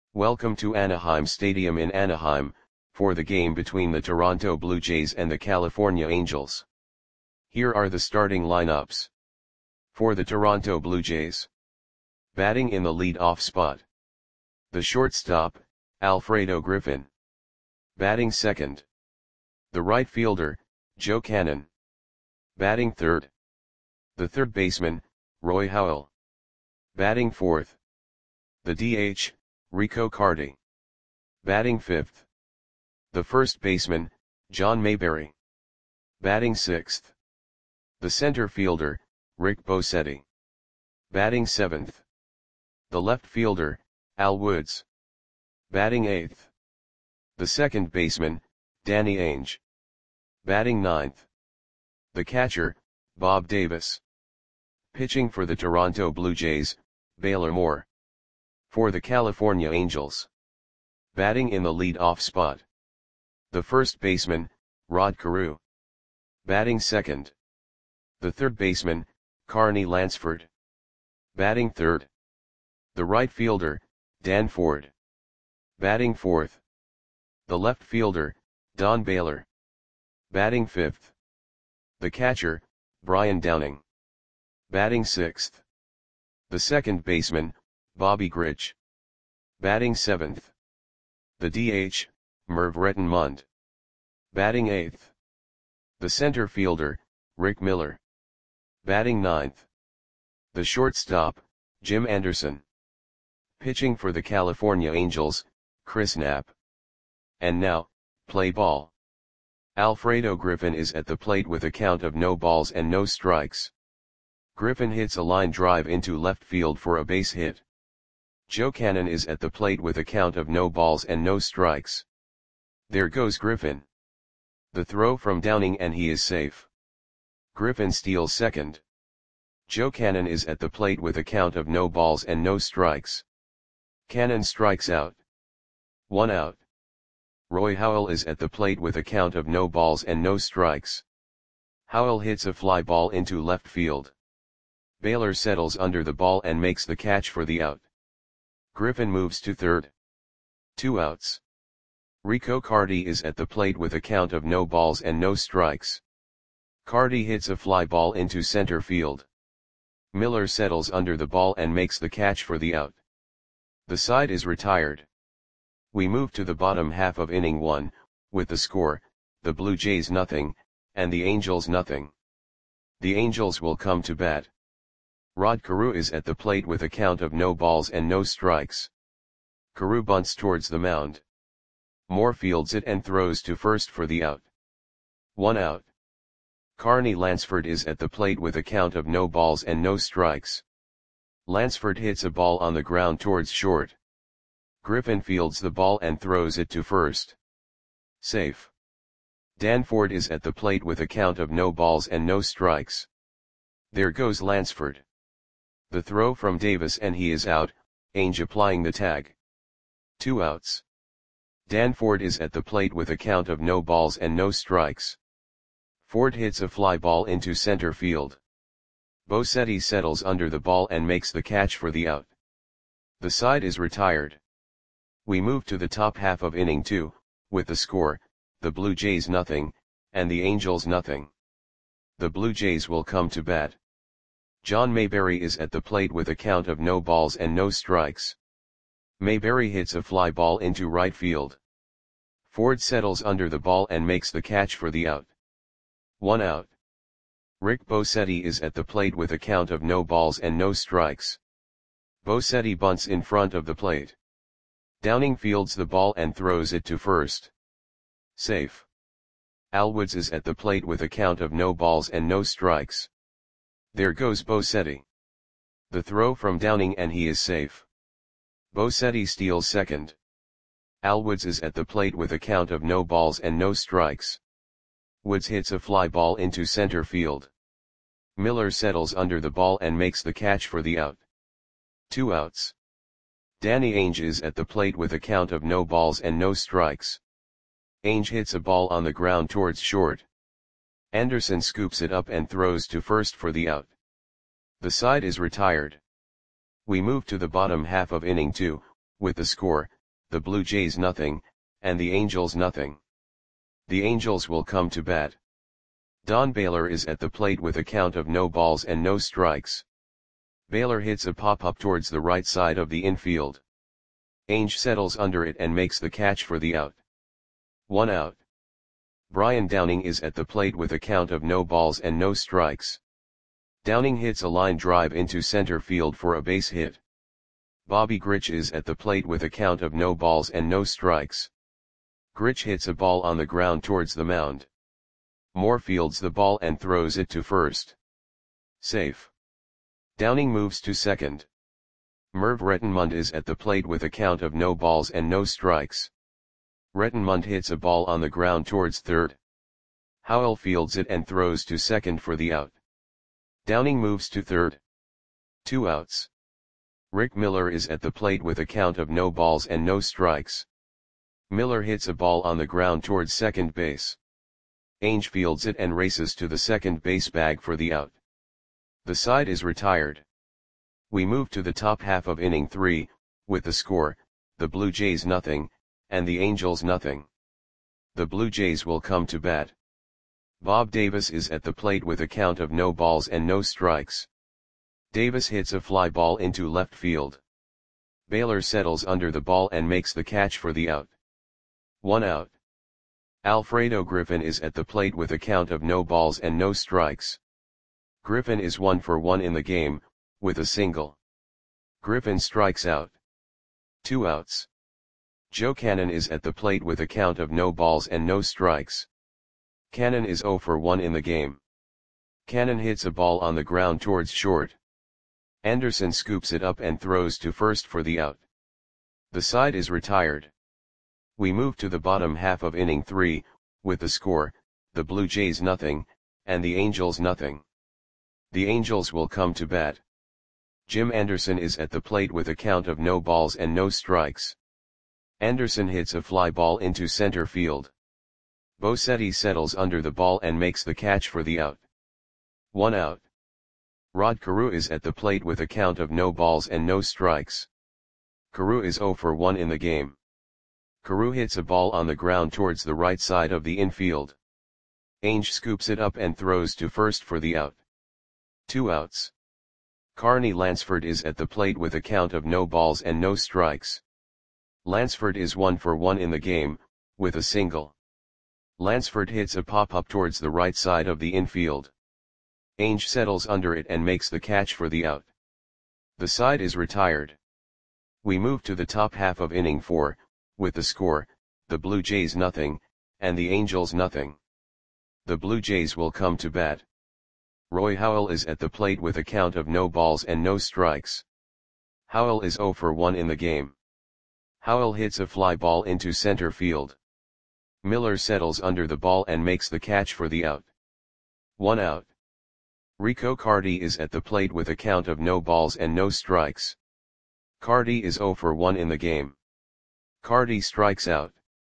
Welcome to Anaheim Stadium in Anaheim, for the game between the Toronto Blue Jays and the California Angels. Here are the starting lineups. For the Toronto Blue Jays. Batting in the lead-off spot. The shortstop, Alfredo Griffin. Batting second. The right fielder, Joe Cannon. Batting third. The third baseman, Roy Howell. Batting fourth. The DH, Rico Carty. Batting fifth. The first baseman, John Mayberry. Batting sixth. The center fielder, Rick Bosetti. Batting seventh. The left fielder, Al Woods. Batting eighth. The second baseman, Danny Ainge. Batting ninth. The catcher, Bob Davis. Pitching for the Toronto Blue Jays, Baylor Moore. For the California Angels. Batting in the lead-off spot. The first baseman, Rod Carew. Batting second. The third baseman, Carney Lansford. Batting third. The right fielder, Dan Ford. Batting fourth. The left fielder, Don Baylor. Batting fifth. The catcher, Brian Downing. Batting sixth. The second baseman, Bobby Grich. Batting seventh. The DH, Merv Rettenmund. Batting eighth. The center fielder, Rick Miller. Batting ninth. The shortstop, Jim Anderson. Pitching for the California Angels, Chris Knapp. And now, play ball. Alfredo Griffin is at the plate with a count of no balls and no strikes. Griffin hits a line drive into left field for a base hit. Joe Cannon is at the plate with a count of no balls and no strikes. There goes Griffin. The throw from Downing and he is safe. Griffin steals second. Joe Cannon is at the plate with a count of no balls and no strikes. Cannon strikes out. 1 out. Roy Howell is at the plate with a count of no balls and no strikes. Howell hits a fly ball into left field. Baylor settles under the ball and makes the catch for the out. Griffin moves to third. 2 outs. Rico Carty is at the plate with a count of no balls and no strikes. Carty hits a fly ball into center field. Miller settles under the ball and makes the catch for the out. The side is retired. We move to the bottom half of inning 1, with the score, the Blue Jays nothing, and the Angels nothing. The Angels will come to bat. Rod Carew is at the plate with a count of no balls and no strikes. Carew bunts towards the mound. Moore fields it and throws to first for the out. 1 out. Carney Lansford is at the plate with a count of no balls and no strikes. Lansford hits a ball on the ground towards short. Griffin fields the ball and throws it to first. Safe. Dan Ford is at the plate with a count of no balls and no strikes. There goes Lansford. The throw from Davis and he is out, Ainge applying the tag. 2 outs. Dan Ford is at the plate with a count of no balls and no strikes. Ford hits a fly ball into center field. Bosetti settles under the ball and makes the catch for the out. The side is retired. We move to the top half of inning 2, with the score, the Blue Jays nothing, and the Angels nothing. The Blue Jays will come to bat. John Mayberry is at the plate with a count of no balls and no strikes. Mayberry hits a fly ball into right field. Ford settles under the ball and makes the catch for the out. 1 out. Rick Bosetti is at the plate with a count of no balls and no strikes. Bosetti bunts in front of the plate. Downing fields the ball and throws it to first. Safe. Al Woods is at the plate with a count of no balls and no strikes. There goes Bosetti. The throw from Downing and he is safe. Bosetti steals second. Al Woods is at the plate with a count of no balls and no strikes. Woods hits a fly ball into center field. Miller settles under the ball and makes the catch for the out. 2 outs. Danny Ainge is at the plate with a count of no balls and no strikes. Ainge hits a ball on the ground towards short. Anderson scoops it up and throws to first for the out. The side is retired. We move to the bottom half of inning 2, with the score, the Blue Jays nothing, and the Angels nothing. The Angels will come to bat. Don Baylor is at the plate with a count of no balls and no strikes. Baylor hits a pop-up towards the right side of the infield. Ainge settles under it and makes the catch for the out. 1 out. Brian Downing is at the plate with a count of no balls and no strikes. Downing hits a line drive into center field for a base hit. Bobby Grich is at the plate with a count of no balls and no strikes. Grich hits a ball on the ground towards the mound. Moore fields the ball and throws it to first. Safe. Downing moves to second. Merv Rettenmund is at the plate with a count of no balls and no strikes. Rettenmund hits a ball on the ground towards third. Howell fields it and throws to second for the out. Downing moves to third. 2 outs. Rick Miller is at the plate with a count of no balls and no strikes. Miller hits a ball on the ground towards second base. Ainge fields it and races to the second base bag for the out. The side is retired. We move to the top half of inning 3, with the score, the Blue Jays nothing, and the Angels nothing. The Blue Jays will come to bat. Bob Davis is at the plate with a count of no balls and no strikes. Davis hits a fly ball into left field. Baylor settles under the ball and makes the catch for the out. 1 out. Alfredo Griffin is at the plate with a count of no balls and no strikes. Griffin is 1 for 1 in the game, with a single. Griffin strikes out. 2 outs. Joe Cannon is at the plate with a count of no balls and no strikes. Cannon is 0 for 1 in the game. Cannon hits a ball on the ground towards short. Anderson scoops it up and throws to first for the out. The side is retired. We move to the bottom half of inning 3, with the score, the Blue Jays nothing, and the Angels nothing. The Angels will come to bat. Jim Anderson is at the plate with a count of no balls and no strikes. Anderson hits a fly ball into center field. Bosetti settles under the ball and makes the catch for the out. 1 out. Rod Carew is at the plate with a count of no balls and no strikes. Carew is 0 for 1 in the game. Carew hits a ball on the ground towards the right side of the infield. Ainge scoops it up and throws to first for the out. 2 outs. Carney Lansford is at the plate with a count of no balls and no strikes. Lansford is 1 for 1 in the game, with a single. Lansford hits a pop-up towards the right side of the infield. Ainge settles under it and makes the catch for the out. The side is retired. We move to the top half of inning 4, with the score, the Blue Jays nothing, and the Angels nothing. The Blue Jays will come to bat. Roy Howell is at the plate with a count of no balls and no strikes. Howell is 0 for 1 in the game. Howell hits a fly ball into center field. Miller settles under the ball and makes the catch for the out. 1 out. Rico Carty is at the plate with a count of no balls and no strikes. Carty is 0 for 1 in the game. Carty strikes out.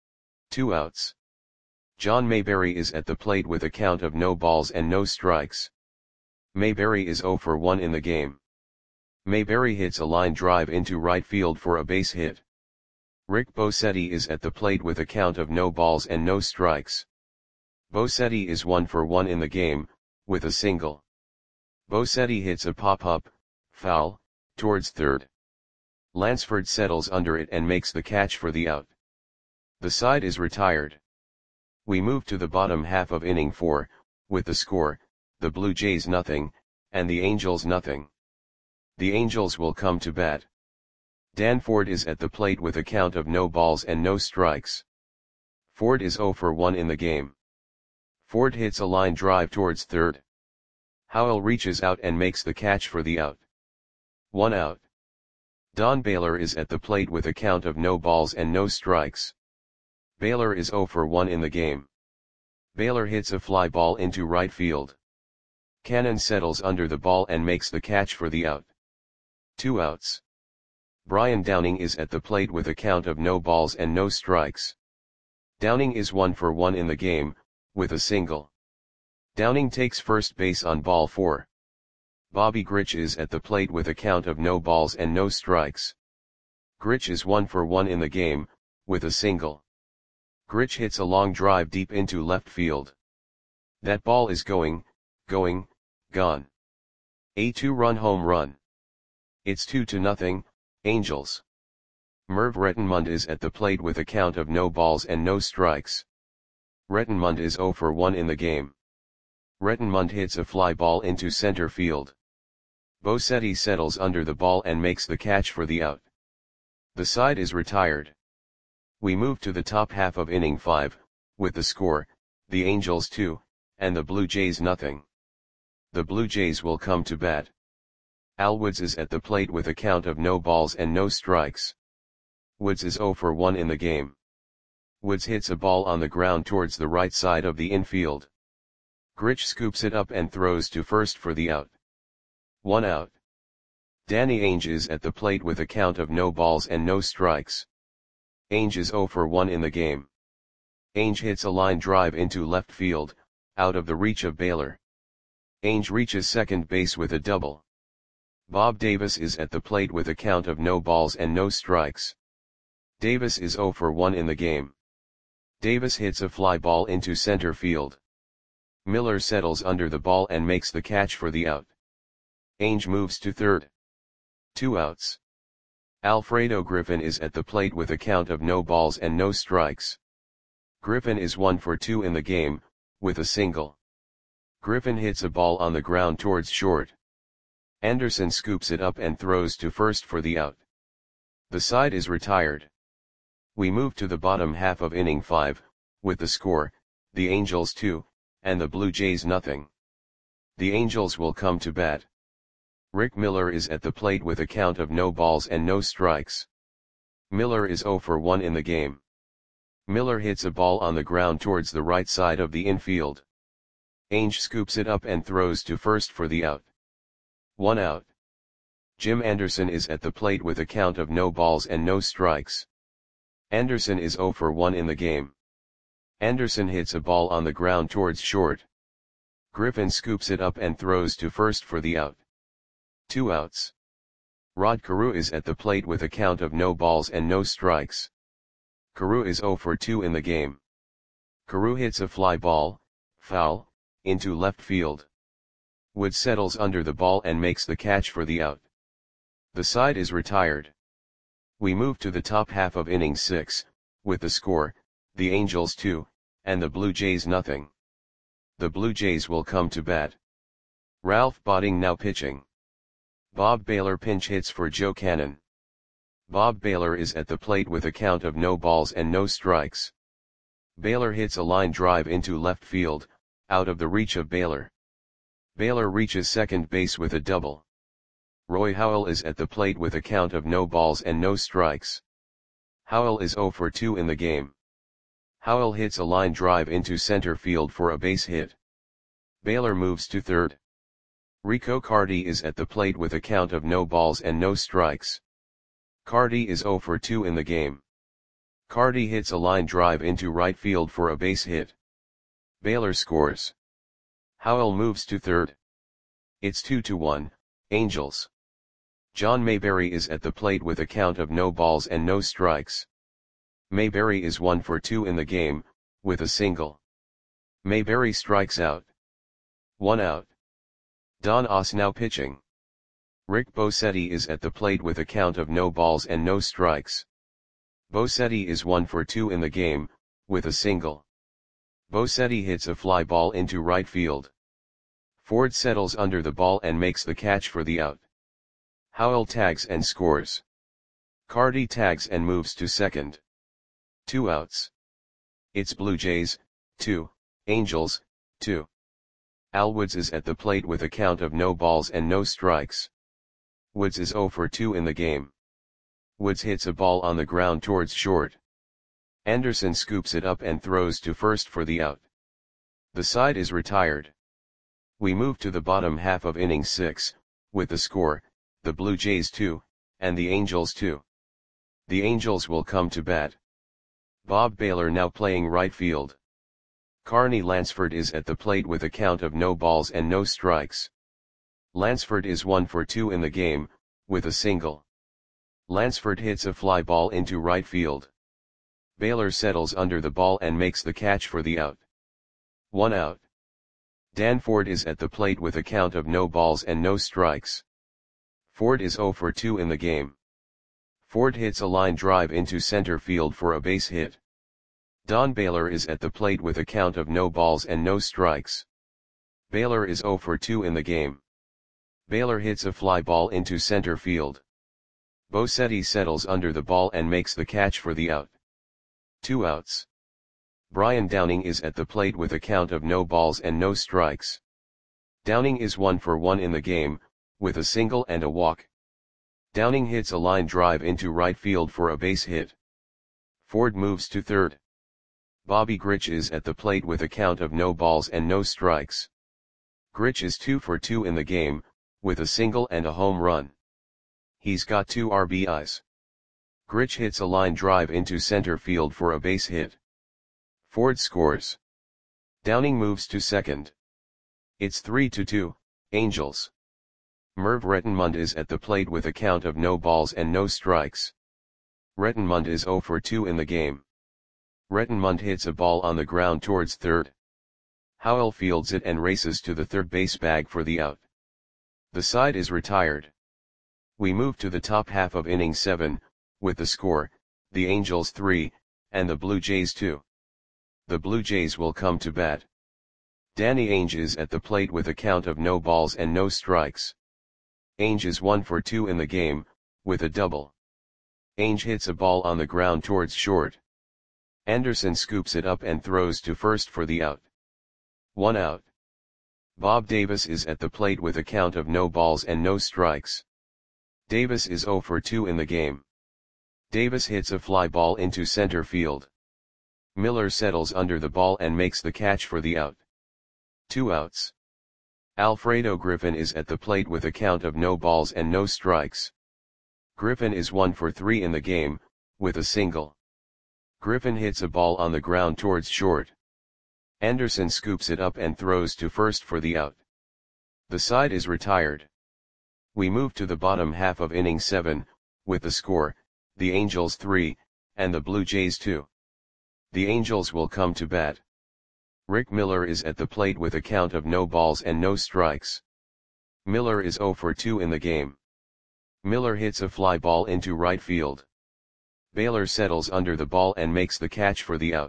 2 outs. John Mayberry is at the plate with a count of no balls and no strikes. Mayberry is 0 for 1 in the game. Mayberry hits a line drive into right field for a base hit. Rick Bosetti is at the plate with a count of no balls and no strikes. Bosetti is 1 for 1 in the game, with a single. Bosetti hits a pop-up, foul, towards third. Lansford settles under it and makes the catch for the out. The side is retired. We move to the bottom half of inning 4, with the score, the Blue Jays nothing, and the Angels nothing. The Angels will come to bat. Dan Ford is at the plate with a count of no balls and no strikes. Ford is 0 for 1 in the game. Ford hits a line drive towards third. Howell reaches out and makes the catch for the out. 1 out. Don Baylor is at the plate with a count of no balls and no strikes. Baylor is 0 for 1 in the game. Baylor hits a fly ball into right field. Cannon settles under the ball and makes the catch for the out. 2 outs. Brian Downing is at the plate with a count of no balls and no strikes. Downing is 1 for 1 in the game, with a single. Downing takes first base on ball 4. Bobby Grich is at the plate with a count of no balls and no strikes. Grich is 1 for 1 in the game, with a single. Grich hits a long drive deep into left field. That ball is going, gone. A 2-run home run. It's 2-0, Angels. Merv Rettenmund is at the plate with a count of no balls and no strikes. Rettenmund is 0 for 1 in the game. Rettenmund hits a fly ball into center field. Bosetti settles under the ball and makes the catch for the out. The side is retired. We move to the top half of inning 5, with the score, the Angels 2, and the Blue Jays nothing. The Blue Jays will come to bat. Al Woods is at the plate with a count of no balls and no strikes. Woods is 0 for 1 in the game. Woods hits a ball on the ground towards the right side of the infield. Grich scoops it up and throws to first for the out. 1 out. Danny Ainge is at the plate with a count of no balls and no strikes. Ainge is 0 for 1 in the game. Ainge hits a line drive into left field, out of the reach of Baylor. Ainge reaches second base with a double. Bob Davis is at the plate with a count of no balls and no strikes. Davis is 0 for 1 in the game. Davis hits a fly ball into center field. Miller settles under the ball and makes the catch for the out. Ainge moves to third. 2 outs. Alfredo Griffin is at the plate with a count of no balls and no strikes. Griffin is 1 for 2 in the game, with a single. Griffin hits a ball on the ground towards short. Anderson scoops it up and throws to first for the out. The side is retired. We move to the bottom half of inning 5, with the score, the Angels 2, and the Blue Jays nothing. The Angels will come to bat. Rick Miller is at the plate with a count of no balls and no strikes. Miller is 0 for 1 in the game. Miller hits a ball on the ground towards the right side of the infield. Ainge scoops it up and throws to first for the out. 1 out. Jim Anderson is at the plate with a count of no balls and no strikes. Anderson is 0 for 1 in the game. Anderson hits a ball on the ground towards short. Griffin scoops it up and throws to first for the out. 2 outs. Rod Carew is at the plate with a count of no balls and no strikes. Carew is 0 for 2 in the game. Carew hits a fly ball, foul, into left field. Wood settles under the ball and makes the catch for the out. The side is retired. We move to the top half of inning 6, with the score, the Angels 2, and the Blue Jays nothing. The Blue Jays will come to bat. Ralph Botting now pitching. Bob Baylor pinch hits for Joe Cannon. Bob Baylor is at the plate with a count of no balls and no strikes. Baylor hits a line drive into left field, out of the reach of Baylor. Baylor reaches second base with a double. Roy Howell is at the plate with a count of no balls and no strikes. Howell is 0 for 2 in the game. Howell hits a line drive into center field for a base hit. Baylor moves to third. Rico Carty is at the plate with a count of no balls and no strikes. Carty is 0 for 2 in the game. Carty hits a line drive into right field for a base hit. Baylor scores. Howell moves to third. It's 2-1, Angels. John Mayberry is at the plate with a count of no balls and no strikes. Mayberry is 1 for 2 in the game, with a single. Mayberry strikes out. 1 out. Don Oss now pitching. Rick Bosetti is at the plate with a count of no balls and no strikes. Bosetti is 1 for 2 in the game, with a single. Bosetti hits a fly ball into right field. Ford settles under the ball and makes the catch for the out. Howell tags and scores. Carty tags and moves to second. 2 outs. It's Blue Jays, 2, Angels, 2. Al Woods is at the plate with a count of no balls and no strikes. Woods is 0 for 2 in the game. Woods hits a ball on the ground towards short. Anderson scoops it up and throws to first for the out. The side is retired. We move to the bottom half of inning 6, with the score, the Blue Jays 2, and the Angels 2. The Angels will come to bat. Bob Baylor now playing right field. Carney Lansford is at the plate with a count of no balls and no strikes. Lansford is 1 for 2 in the game, with a single. Lansford hits a fly ball into right field. Baylor settles under the ball and makes the catch for the out. 1 out. Dan Ford is at the plate with a count of no balls and no strikes. Ford is 0 for 2 in the game. Ford hits a line drive into center field for a base hit. Don Baylor is at the plate with a count of no balls and no strikes. Baylor is 0 for 2 in the game. Baylor hits a fly ball into center field. Bosetti settles under the ball and makes the catch for the out. 2 outs. Brian Downing is at the plate with a count of no balls and no strikes. Downing is 1 for 1 in the game, with a single and a walk. Downing hits a line drive into right field for a base hit. Ford moves to third. Bobby Grich is at the plate with a count of no balls and no strikes. Grich is 2 for 2 in the game, with a single and a home run. He's got 2 RBIs. Grich hits a line drive into center field for a base hit. Ford scores. Downing moves to second. It's 3-2, Angels. Merv Rettenmund is at the plate with a count of no balls and no strikes. Rettenmund is 0 for 2 in the game. Rettenmund hits a ball on the ground towards third. Howell fields it and races to the third base bag for the out. The side is retired. We move to the top half of inning 7, with the score, the Angels 3, and the Blue Jays 2. The Blue Jays will come to bat. Danny Ainge is at the plate with a count of no balls and no strikes. Ainge is 1 for 2 in the game, with a double. Ainge hits a ball on the ground towards short. Anderson scoops it up and throws to first for the out. 1 out. Bob Davis is at the plate with a count of no balls and no strikes. Davis is 0 for 2 in the game. Davis hits a fly ball into center field. Miller settles under the ball and makes the catch for the out. 2 outs. Alfredo Griffin is at the plate with a count of no balls and no strikes. Griffin is 1 for 3 in the game, with a single. Griffin hits a ball on the ground towards short. Anderson scoops it up and throws to first for the out. The side is retired. We move to the bottom half of inning 7, with the score, the Angels 3, and the Blue Jays 2. The Angels will come to bat. Rick Miller is at the plate with a count of no balls and no strikes. Miller is 0 for 2 in the game. Miller hits a fly ball into right field. Baylor settles under the ball and makes the catch for the out.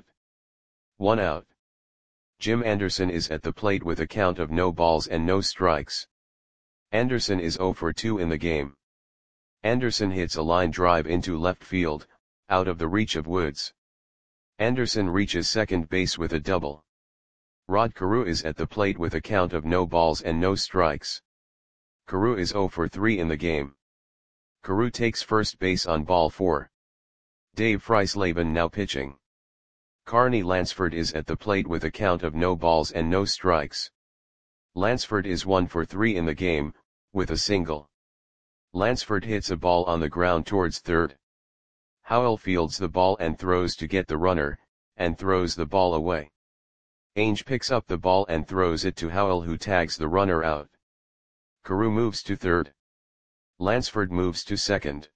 1 out. Jim Anderson is at the plate with a count of no balls and no strikes. Anderson is 0 for 2 in the game. Anderson hits a line drive into left field, out of the reach of Woods. Anderson reaches second base with a double. Rod Carew is at the plate with a count of no balls and no strikes. Carew is 0 for 3 in the game. Carew takes first base on ball 4. Dave Freisleben now pitching. Carney Lansford is at the plate with a count of no balls and no strikes. Lansford is 1 for 3 in the game, with a single. Lansford hits a ball on the ground towards third. Howell fields the ball and throws to get the runner, and throws the ball away. Ainge picks up the ball and throws it to Howell, who tags the runner out. Carew moves to third. Lansford moves to second.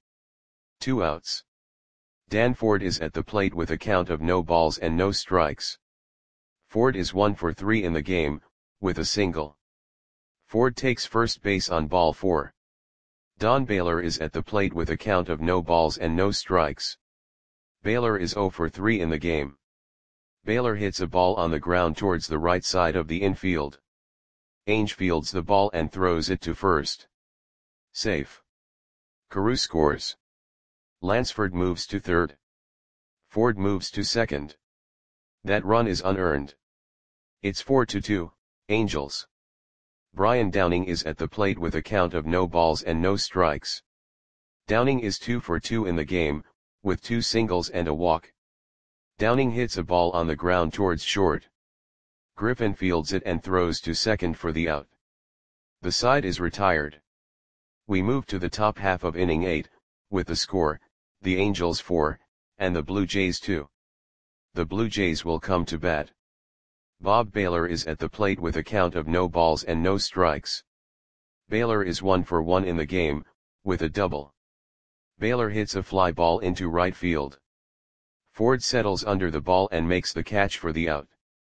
2 outs. Dan Ford is at the plate with a count of no balls and no strikes. Ford is 1 for 3 in the game, with a single. Ford takes first base on ball 4. Don Baylor is at the plate with a count of no balls and no strikes. Baylor is 0 for 3 in the game. Baylor hits a ball on the ground towards the right side of the infield. Ainge fields the ball and throws it to first. Safe. Carew scores. Lansford moves to third. Ford moves to second. That run is unearned. It's 4-2, Angels. Brian Downing is at the plate with a count of no balls and no strikes. Downing is 2 for 2 in the game, with 2 singles and a walk. Downing hits a ball on the ground towards short. Griffin fields it and throws to second for the out. The side is retired. We move to the top half of inning 8, with the score, the Angels 4, and the Blue Jays 2. The Blue Jays will come to bat. Bob Baylor is at the plate with a count of no balls and no strikes. Baylor is 1 for 1 in the game, with a double. Baylor hits a fly ball into right field. Ford settles under the ball and makes the catch for the out.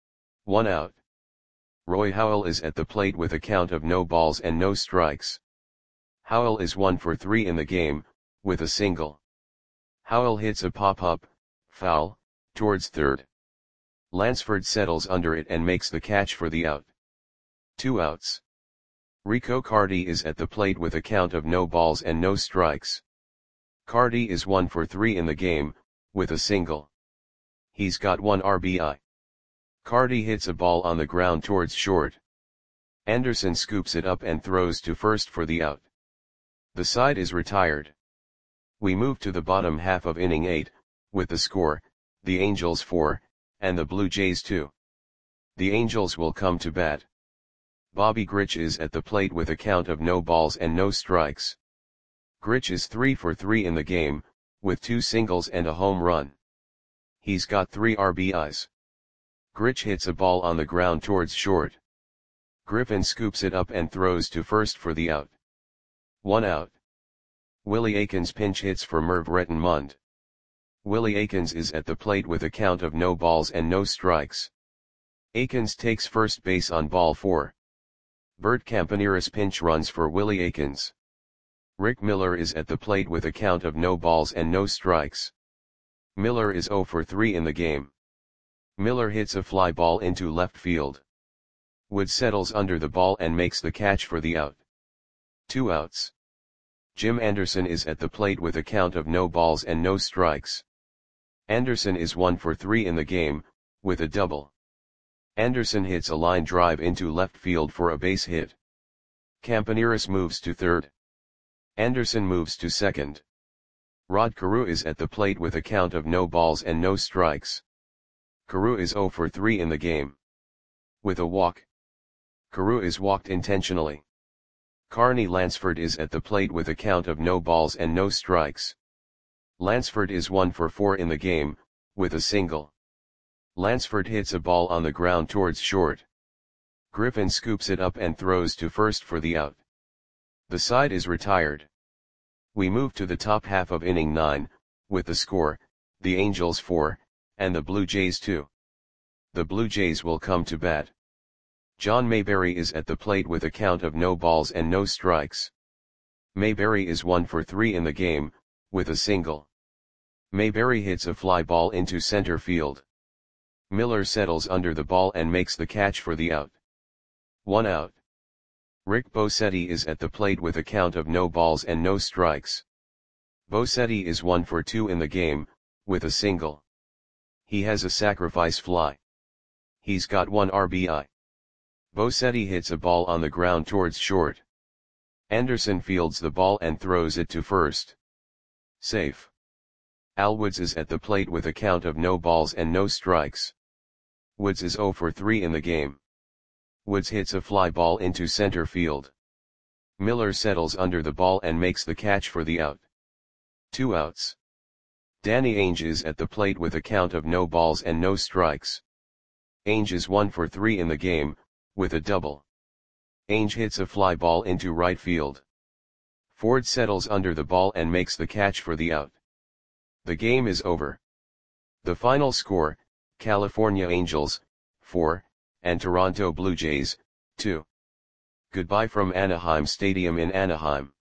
1 out. Roy Howell is at the plate with a count of no balls and no strikes. Howell is 1 for 3 in the game, with a single. Howell hits a pop-up, foul, towards third. Lansford settles under it and makes the catch for the out. 2 outs. Rico Carty is at the plate with a count of no balls and no strikes. Carty is 1 for 3 in the game, with a single. He's got 1 RBI. Carty hits a ball on the ground towards short. Anderson scoops it up and throws to first for the out. The side is retired. We move to the bottom half of inning 8, with the score, the Angels 4, and the Blue Jays 2. The Angels will come to bat. Bobby Grich is at the plate with a count of no balls and no strikes. Grich is 3 for 3 in the game, with 2 singles and a home run. He's got 3 RBIs. Grich hits a ball on the ground towards short. Griffin scoops it up and throws to first for the out. 1 out. Willie Aikens pinch hits for Merv Rettenmund. Willie Aikens is at the plate with a count of no balls and no strikes. Aikens takes first base on ball 4. Bert Campaneris pinch runs for Willie Aikens. Rick Miller is at the plate with a count of no balls and no strikes. Miller is 0 for 3 in the game. Miller hits a fly ball into left field. Wood settles under the ball and makes the catch for the out. 2 outs. Jim Anderson is at the plate with a count of no balls and no strikes. Anderson is 1 for 3 in the game, with a double. Anderson hits a line drive into left field for a base hit. Campaneris moves to third. Anderson moves to second. Rod Carew is at the plate with a count of no balls and no strikes. Carew is 0 for 3 in the game. With a walk. Carew is walked intentionally. Carney Lansford is at the plate with a count of no balls and no strikes. Lansford is 1 for 4 in the game, with a single. Lansford hits a ball on the ground towards short. Griffin scoops it up and throws to first for the out. The side is retired. We move to the top half of inning 9, with the score, the Angels 4, and the Blue Jays 2. The Blue Jays will come to bat. John Mayberry is at the plate with a count of no balls and no strikes. Mayberry is 1 for 3 in the game, with a single. Mayberry hits a fly ball into center field. Miller settles under the ball and makes the catch for the out. 1 out. Rick Bosetti is at the plate with a count of no balls and no strikes. Bosetti is 1 for 2 in the game, with a single. He has a sacrifice fly. He's got 1 RBI. Bosetti hits a ball on the ground towards short. Anderson fields the ball and throws it to first. Safe. Al Woods is at the plate with a count of no balls and no strikes. Woods is 0 for 3 in the game. Woods hits a fly ball into center field. Miller settles under the ball and makes the catch for the out. 2 outs. Danny Ainge is at the plate with a count of no balls and no strikes. Ainge is 1 for 3 in the game, with a double. Ainge hits a fly ball into right field. Ford settles under the ball and makes the catch for the out. The game is over. The final score, California Angels, 4, and Toronto Blue Jays, 2. Goodbye from Anaheim Stadium in Anaheim.